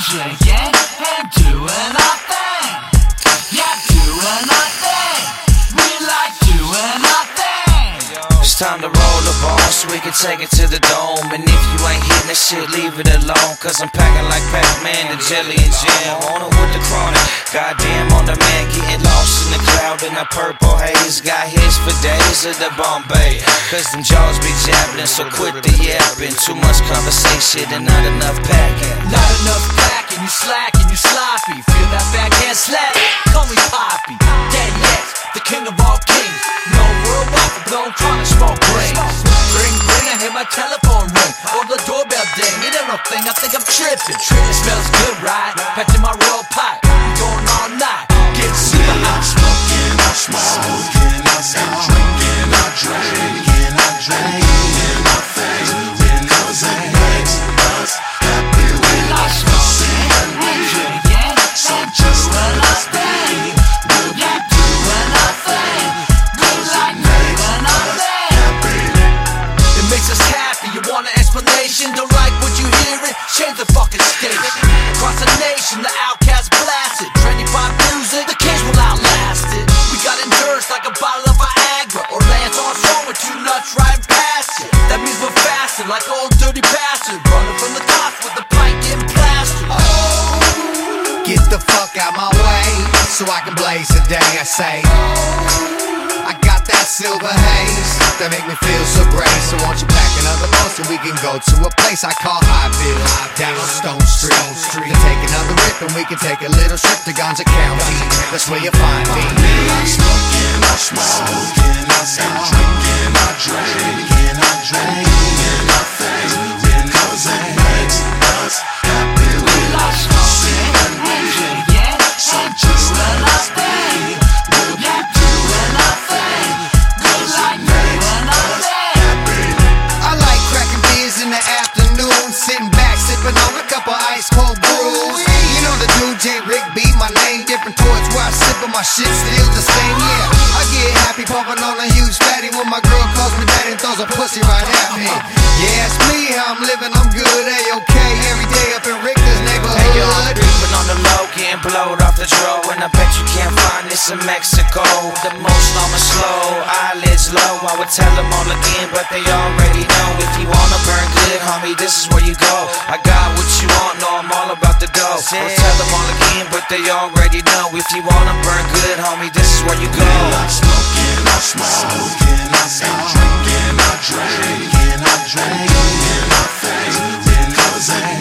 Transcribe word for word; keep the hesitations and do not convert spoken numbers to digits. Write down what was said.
drinking and doing our thing. Yeah, doing our thing. We like doing our thing. It's time to roll the ball so we can take it to the dome. And if you ain't hitting that shit, leave it alone. Cause I'm packing like Pac-Man, the jelly and jam. On it with the chronic. Goddamn on the man, getting lost in the cloud in a purple haze. Got hits for days of the Bombay. Cause them jaws be jabbing, so quit the yapping. Too much conversation and not enough packing. Not enough packing, you slacking, you sloppy. Feel that backhand slap? Call me Poppy. Daddy X, the king of all kings. No worldwide for blown chronic smoke rings. Ring, ring, I hear my telephone ring. Or the doorbell ding. It ain't no thing, I think I'm tripping. It smells good, right? Packed in my roll pipe. We going all night. Get super hot. Smoking, I smoke. Smoking, I smoke. Drinking, I drink. Drinking, I drink. Doing my thing. Cause it makes us happy. We like smoking and drinking. So just let us be. We'll be doing our thing. We like doing our thing. Happy. It makes us happy. You want an explanation? Don't like what you hearing? Change the fucking station. Across the nation, the outcast blasted. Trendy pop music, the kids will outlast it. We got endurance like a bottle of Viagra. Or Lance Armstrong with two nuts riding past it. That means we're faster, like old dirty bastard. Running from the cops with the pint getting plastered. Oh, get the fuck out my way, so I can blaze a day. I say, I got that silver haze that make me feel so great. So won't you pack another boat so we can go to a place I call Highville, down on Stone Street. To take another rip and we can take a little trip to Gonza County. That's where you find me. Smoking, I smoke. Smoking, I smoke. Drinking, I drink. Drinking, I drink. Doing our thing. Cause it makes us happy. We like smoking and drinking. So just let us be. We'll be doing our thing. Cause it makes us happy. I like cracking beers in the afternoon, sitting back, sipping on a couple ice cold brews. You know the dude J. Rick B, my name different towards where I sip, but my shit still the same. Yeah, I get happy pumping on a huge fatty when my girl calls me daddy and throws a pussy right at me. Yeah, ask me how I'm living, I'm good, A-OK, every day up in Richter's neighborhood. Hey yo, I'm creeping on the low, getting blowed off the draw. And I bet you can't find this in Mexico. The most normal slow, eyelids low. I would tell them all again, but they already know. If you wanna burn good, homie, this is where you go. I got what you want, know I'm all about the dough. I'll tell them all again, but they already know. If you wanna burn good, homie, this is where you go. Smoking, I smoke. Smoking, I smoke. Drinking, I drink. Drinking, I drink. Doing our thing. Cause it